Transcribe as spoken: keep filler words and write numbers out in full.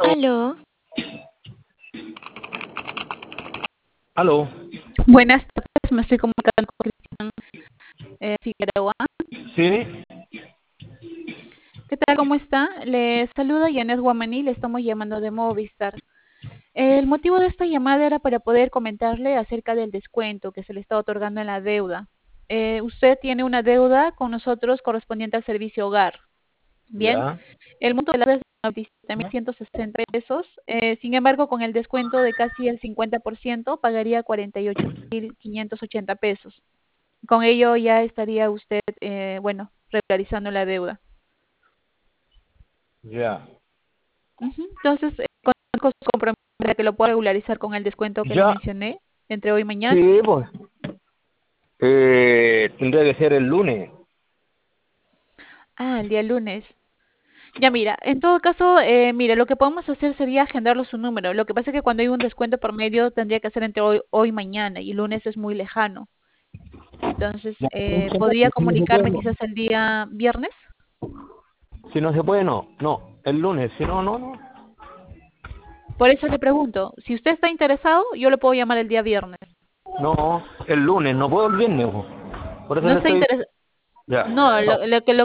Aló, Aló, aló. buenas tardes, me estoy comunicando con Cristian eh, Figueroa. Sí, ¿Qué tal? ¿Cómo está? Le saluda Janet Guamaní, le estamos llamando de Movistar. El motivo de esta llamada era para poder comentarle acerca del descuento que se le está otorgando en la deuda. Eh, usted tiene una deuda con nosotros correspondiente al servicio hogar. Bien, ya, el monto de la deuda es de noventa y siete mil ciento sesenta pesos. Eh, sin embargo, con el descuento de casi el cincuenta por ciento, pagaría cuarenta y ocho mil quinientos ochenta pesos. Con ello ya estaría usted, eh, bueno, regularizando la deuda. ya. Ujú. Entonces, eh, conozco su compromiso para que lo pueda regularizar con el descuento que le Ya, mencioné entre hoy y mañana. sí, pues. Eh, tendría que ser el lunes. Ah, el día lunes. Ya mira, en todo caso, eh, mira, lo que podemos hacer sería agendarlo su número. Lo que pasa es que cuando hay un descuento por medio tendría que hacer entre hoy, hoy y mañana y el lunes es muy lejano. Entonces, Ya, eh, ¿podría si no se puede, comunicarme no. quizás el día viernes? Si no se puede, no. No, el lunes. Si no, no, no. Por eso le pregunto, si usted está interesado, yo lo puedo llamar el día viernes. No, el lunes. No puedo el viernes, po. Por eso No le está estoy... interesado. Ya. No, lo, lo que lo